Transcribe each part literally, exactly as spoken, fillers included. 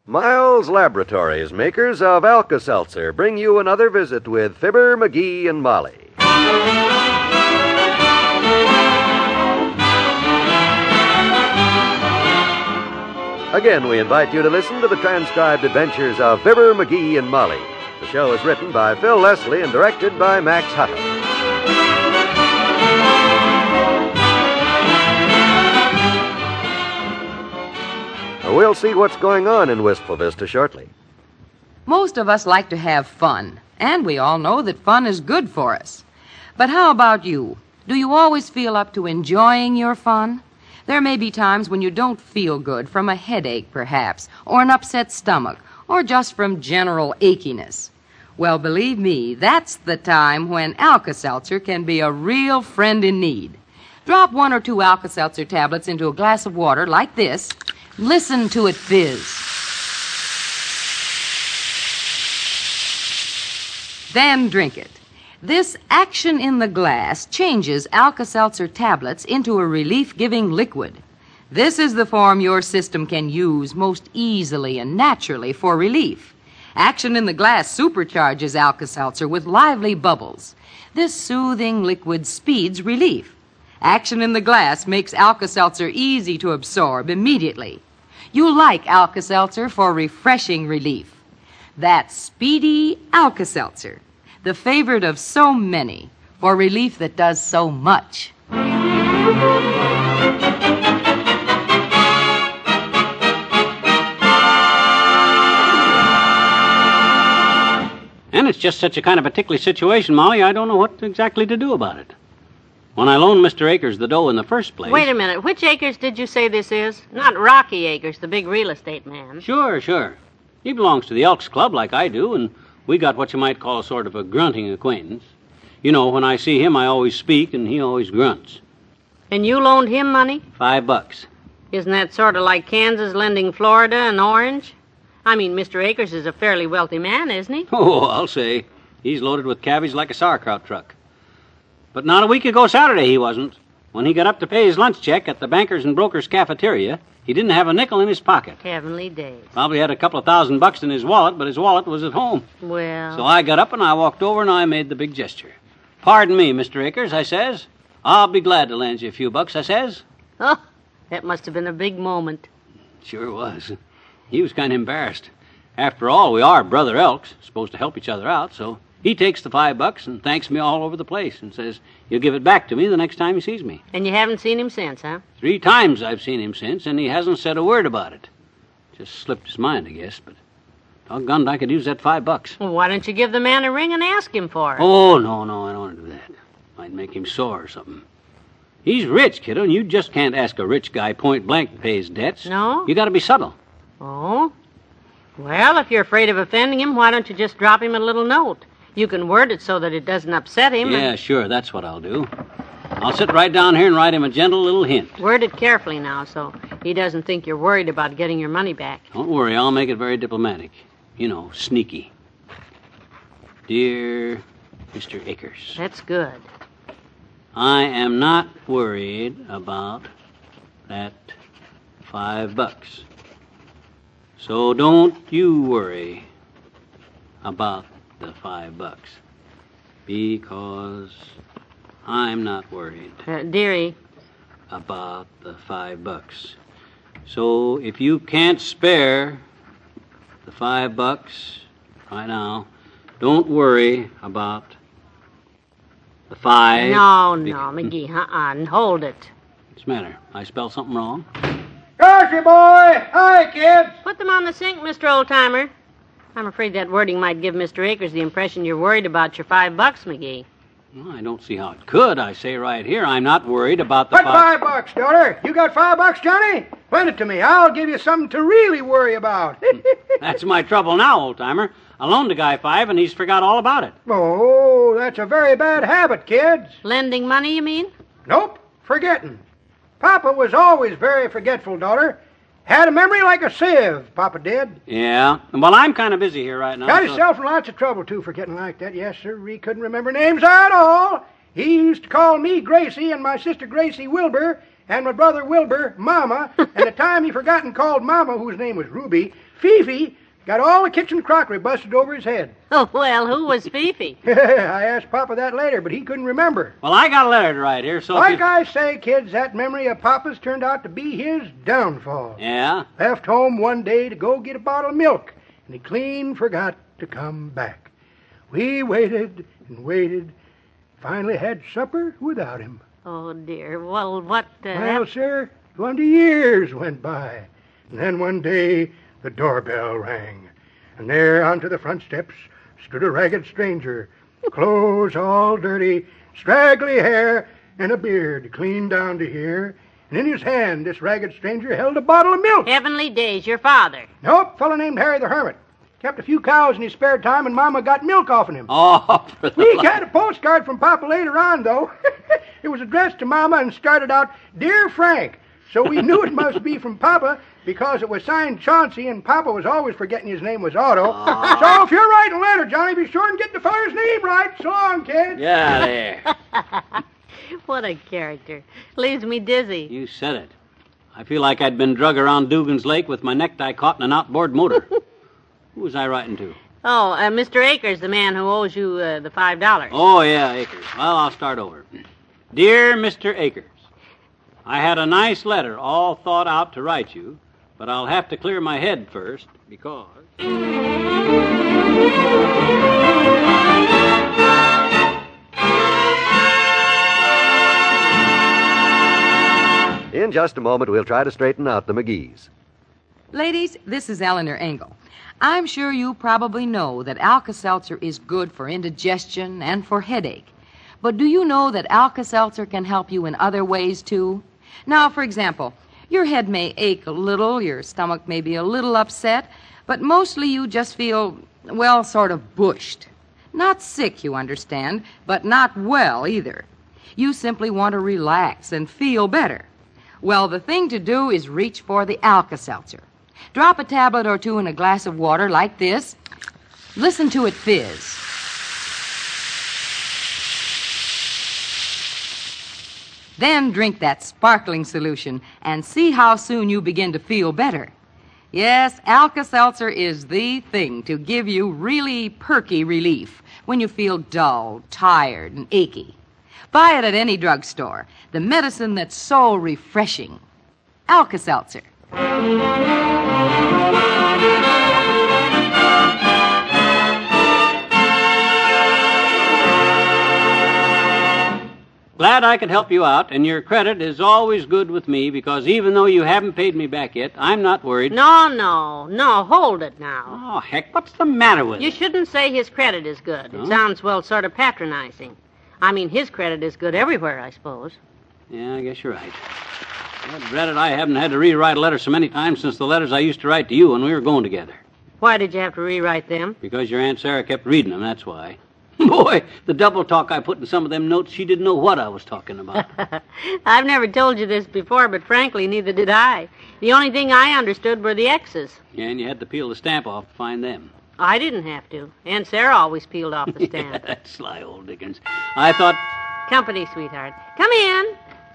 Miles Laboratories, makers of Alka-Seltzer, bring you another visit with Fibber, McGee, and Molly. Again, we invite you to listen to the transcribed adventures of Fibber, McGee, and Molly. The show is written by Phil Leslie and directed by Max Hutto. We'll see what's going on in Wistful Vista shortly. Most of us like to have fun, and we all know that fun is good for us. But how about you? Do you always feel up to enjoying your fun? There may be times when you don't feel good, from a headache, perhaps, or an upset stomach, or just from general achiness. Well, believe me, that's the time when Alka-Seltzer can be a real friend in need. Drop one or two Alka-Seltzer tablets into a glass of water like this. Listen to it fizz. Then drink it. This action in the glass changes Alka-Seltzer tablets into a relief-giving liquid. This is the form your system can use most easily and naturally for relief. Action in the glass supercharges Alka-Seltzer with lively bubbles. This soothing liquid speeds relief. Action in the glass makes Alka-Seltzer easy to absorb immediately. You like Alka-Seltzer for refreshing relief. That's speedy Alka-Seltzer, the favorite of so many, for relief that does so much. And it's just such a kind of a ticklish situation, Molly, I don't know what exactly to do about it. When I loaned Mister Akers the dough in the first place... Wait a minute. Which Akers did you say this is? Not Rocky Akers, the big real estate man. Sure, sure. He belongs to the Elks Club like I do, and we got what you might call a sort of a grunting acquaintance. You know, when I see him, I always speak, and he always grunts. And you loaned him money? Five bucks. Isn't that sort of like Kansas lending Florida an orange? I mean, Mister Akers is a fairly wealthy man, isn't he? Oh, I'll say. He's loaded with cabbage like a sauerkraut truck. But not a week ago Saturday he wasn't. When he got up to pay his lunch check at the Bankers and Brokers cafeteria, he didn't have a nickel in his pocket. Heavenly days. Probably had a couple of thousand bucks in his wallet, but his wallet was at home. Well... So I got up and I walked over and I made the big gesture. Pardon me, Mister Akers, I says. I'll be glad to lend you a few bucks, I says. Oh, that must have been a big moment. Sure was. He was kind of embarrassed. After all, we are brother Elks, supposed to help each other out, so... He takes the five bucks and thanks me all over the place and says he'll give it back to me the next time he sees me. And you haven't seen him since, huh? Three times I've seen him since, and he hasn't said a word about it. Just slipped his mind, I guess, but doggone, I could use that five bucks. Well, why don't you give the man a ring and ask him for it? Oh, no, no, I don't want to do that. Might make him sore or something. He's rich, kiddo, and you just can't ask a rich guy point blank to pay his debts. No? You got to be subtle. Oh? Well, if you're afraid of offending him, why don't you just drop him a little note? You can word it so that it doesn't upset him. Yeah, and... sure, that's what I'll do. I'll sit right down here and write him a gentle little hint. Word it carefully now so he doesn't think you're worried about getting your money back. Don't worry, I'll make it very diplomatic. You know, sneaky. Dear Mister Akers. That's good. I am not worried about that five bucks. So don't you worry about the five bucks, because I'm not worried Uh, dearie. about the five bucks. So if you can't spare the five bucks right now, don't worry about the five... No, no, McGee, uh-uh, hold it. What's the matter? I spelled something wrong? Grocery boy! Hi, kids! Put them on the sink, Mister Oldtimer. I'm afraid that wording might give Mister Akers the impression you're worried about your five bucks, McGee. Well, I don't see how it could. I say right here, I'm not worried about the What five... five bucks, daughter? You got five bucks, Johnny? Lend it to me. I'll give you something to really worry about. That's my trouble now, old-timer. I loaned a guy five, and he's forgot all about it. Oh, that's a very bad habit, kids. Lending money, you mean? Nope, forgetting. Papa was always very forgetful, daughter. Had a memory like a sieve, Papa did. Yeah. Well, I'm kind of busy here right now. Got so... himself in lots of trouble, too, for getting like that. Yes, sir. He couldn't remember names at all. He used to call me Gracie and my sister Gracie Wilbur, and my brother Wilbur, Mama, and the time he forgot and called Mama, whose name was Ruby, Fifi, got all the kitchen crockery busted over his head. Oh, well, who was Fifi? I asked Papa that later, but he couldn't remember. Well, I got a letter to write here, so... Like if you... I say, kids, that memory of Papa's turned out to be his downfall. Yeah? Left home one day to go get a bottle of milk, and he clean forgot to come back. We waited and waited, finally had supper without him. Oh, dear. Well, what... Uh, Well, sir, twenty years went by, and then one day the doorbell rang, and there onto the front steps stood a ragged stranger, clothes all dirty, straggly hair, and a beard clean down to here, and in his hand this ragged stranger held a bottle of milk. Heavenly days, your father. Nope, fellow named Harry the Hermit. Kept a few cows in his spare time, and Mama got milk off of him. Oh, for the We love- got a postcard from Papa later on, though. It was addressed to Mama and started out, Dear Frank. So we knew it must be from Papa because it was signed Chauncey, and Papa was always forgetting his name was Otto. So if you're writing a letter, Johnny, be sure and get the feller's name right. So long, kid. Yeah, there. What a character. Leaves me dizzy. You said it. I feel like I'd been drug around Dugan's Lake with my necktie caught in an outboard motor. Who was I writing to? Oh, uh, Mister Akers, the man who owes you uh, the five dollars. Oh, yeah, Akers. Well, I'll start over. Dear Mister Akers, I had a nice letter all thought out to write you, but I'll have to clear my head first because... In just a moment, we'll try to straighten out the McGees. Ladies, this is Eleanor Engel. I'm sure you probably know that Alka-Seltzer is good for indigestion and for headache. But do you know that Alka-Seltzer can help you in other ways, too? Now, for example, your head may ache a little, your stomach may be a little upset, but mostly you just feel, well, sort of bushed. Not sick, you understand, but not well either. You simply want to relax and feel better. Well, the thing to do is reach for the Alka-Seltzer. Drop a tablet or two in a glass of water like this. Listen to it fizz. Then drink that sparkling solution and see how soon you begin to feel better. Yes, Alka-Seltzer is the thing to give you really perky relief when you feel dull, tired, and achy. Buy it at any drugstore. The medicine that's so refreshing. Alka-Seltzer. Glad I could help you out, and your credit is always good with me because even though you haven't paid me back yet, I'm not worried. No, no, no, hold it now. Oh, heck, what's the matter with You it? shouldn't say his credit is good. It Huh? sounds, well, sort of patronizing. I mean, his credit is good everywhere, I suppose. Yeah, I guess you're right. I dread it, I haven't had to rewrite a letter so many times since the letters I used to write to you when we were going together. Why did you have to rewrite them? Because your Aunt Sarah kept reading them, that's why. Boy, the double talk I put in some of them notes, she didn't know what I was talking about. I've never told you this before, but frankly, neither did I. The only thing I understood were the X's. Yeah, and you had to peel the stamp off to find them. I didn't have to. Aunt Sarah always peeled off the stamp. That sly old Dickens. I thought... Company, sweetheart. Come in.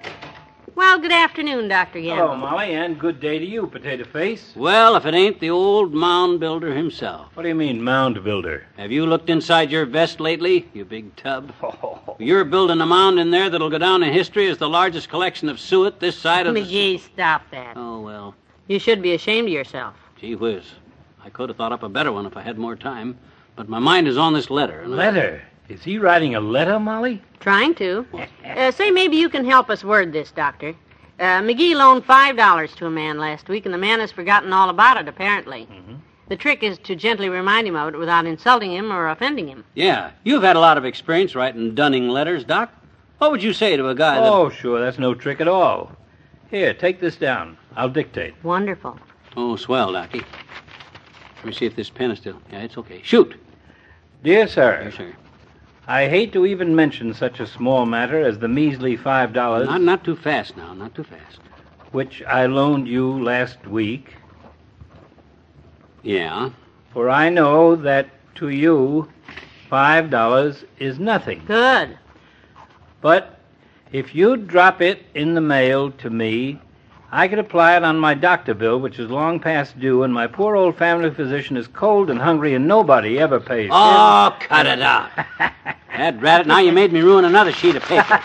Well, good afternoon, Doctor Gamble. Hello, Molly, and good day to you, Potato Face. Well, if it ain't the old mound builder himself. What do you mean, mound builder? Have you looked inside your vest lately, you big tub? Oh, You're building a mound in there that'll go down in history as the largest collection of suet this side of the... McGee, stop that. Oh, well, You should be ashamed of yourself. gee whiz. I could have thought up a better one if I had more time. But my mind is on this letter. and I- letter. Is he writing a letter, Molly? Trying to. Uh, say maybe you can help us word this, Doctor. Uh, McGee loaned five dollars to a man last week, and the man has forgotten all about it, apparently. Mm-hmm. The trick is to gently remind him of it without insulting him or offending him. Yeah, you've had a lot of experience writing dunning letters, Doc. What would you say to a guy that... Oh, sure, that's no trick at all. Here, take this down. I'll dictate. Wonderful. Oh, swell, Docky. Let me see if this pen is still... Yeah, it's okay. Shoot. Dear sir, Yes, sir. I hate to even mention such a small matter as the measly five dollars Not, not too fast now, not too fast. which I loaned you last week, Yeah. for I know that to you five dollars is nothing. Good. But If you'd drop it in the mail to me, I could apply it on my doctor bill, which is long past due, and my poor old family physician is cold and hungry, and nobody ever pays. Oh, cut it out. Dad rat it, now you made me ruin another sheet of paper.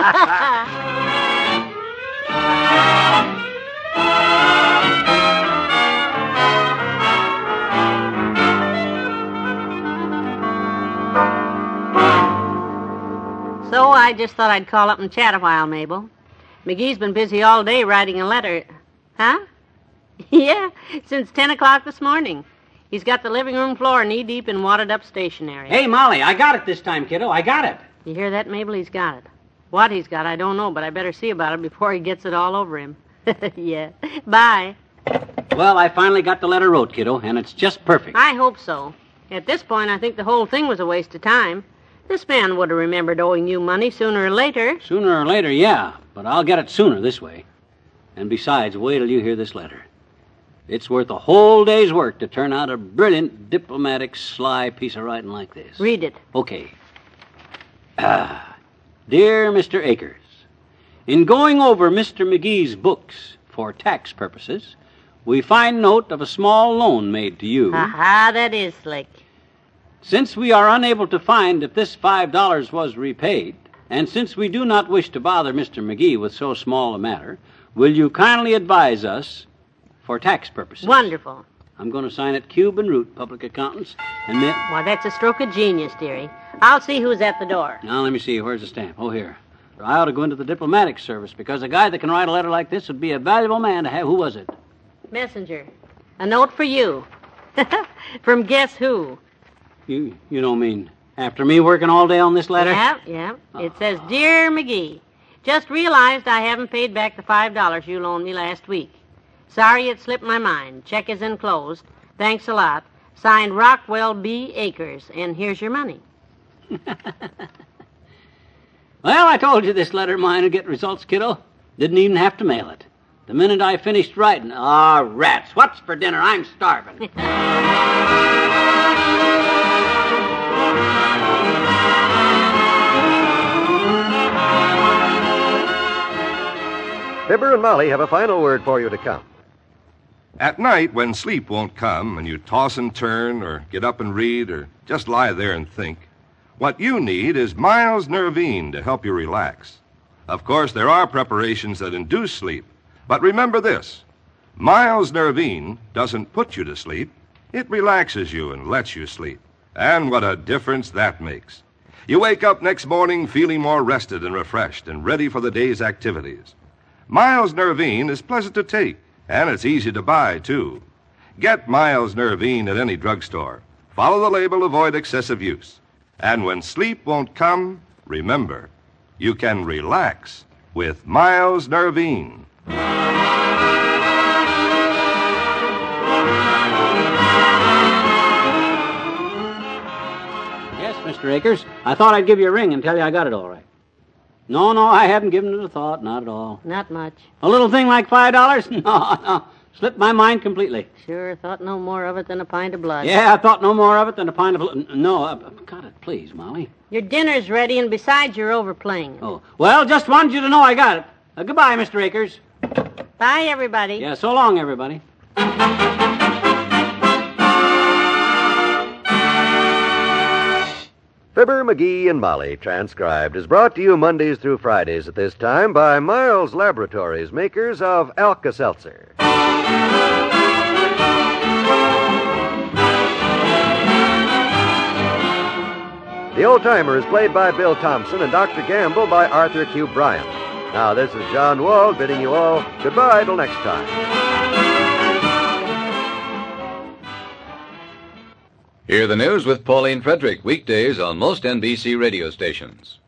So I just thought I'd call up and chat a while, Mabel. McGee's been busy all day writing a letter. Huh? Yeah, since ten o'clock this morning. He's got the living room floor knee-deep in wadded-up stationery. Hey, Molly, I got it this time, kiddo. I got it. You hear that, Mabel? He's got it. What he's got, I don't know, but I better see about it before he gets it all over him. Yeah. Bye. Well, I finally got the letter wrote, kiddo, and it's just perfect. I hope so. At this point, I think the whole thing was a waste of time. This man would have remembered owing you money sooner or later. Sooner or later, yeah, but I'll get it sooner this way. And besides, wait till you hear this letter. It's worth a whole day's work to turn out a brilliant, diplomatic, sly piece of writing like this. Read it. Okay. Ah, dear Mister Akers, in going over Mister McGee's books for tax purposes, we find note of a small loan made to you. Ha-ha, that is slick. Since we are unable to find if this five dollars was repaid, and since we do not wish to bother Mister McGee with so small a matter, will you kindly advise us for tax purposes? Wonderful. I'm going to sign it Cube and Root, Public Accountants, and then... Why, that's a stroke of genius, dearie. I'll see who's at the door. Now, let me see. Where's the stamp? Oh, here. I ought to go into the diplomatic service, because a guy that can write a letter like this would be a valuable man to have. Who was it? Messenger. A note for you. From guess who? You you don't mean after me working all day on this letter? Yeah, yeah. It says, Dear McGee, just realized I haven't paid back the five dollars you loaned me last week. Sorry it slipped my mind. Check is enclosed. Thanks a lot. Signed Rockwell B. Akers, and here's your money. Well, I told you this letter of mine would get results, kiddo. Didn't even have to mail it. The minute I finished writing, ah, rats, what's for dinner? I'm starving. Fibber and Molly have a final word for you to come. At night, when sleep won't come and you toss and turn or get up and read or just lie there and think, what you need is Miles Nervine to help you relax. Of course, there are preparations that induce sleep, but remember this. Miles Nervine doesn't put you to sleep. It relaxes you and lets you sleep. And what a difference that makes. You wake up next morning feeling more rested and refreshed and ready for the day's activities. Miles Nervine is pleasant to take, and it's easy to buy, too. Get Miles Nervine at any drugstore. Follow the label, avoid excessive use. And when sleep won't come, remember, you can relax with Miles Nervine. Yes, Mister Akers, I thought I'd give you a ring and tell you I got it all right. No, no, I haven't given it a thought, not at all. Not much. A little thing like five dollars? No, no, slipped my mind completely. Sure, thought no more of it than a pint of blood. Yeah, I thought no more of it than a pint of... N- No, uh, got it, please, Molly. Your dinner's ready, and besides, you're overplaying it. Oh, well, just wanted you to know I got it. Uh, goodbye, Mister Akers. Bye, everybody. Yeah, so long, everybody. Fibber, McGee, and Molly, transcribed, is brought to you Mondays through Fridays at this time by Miles Laboratories, makers of Alka-Seltzer. The Old-Timer is played by Bill Thompson and Doctor Gamble by Arthur Q. Bryan. Now, this is John Wald bidding you all goodbye till next time. Hear the news with Pauline Frederick, weekdays on most N B C radio stations.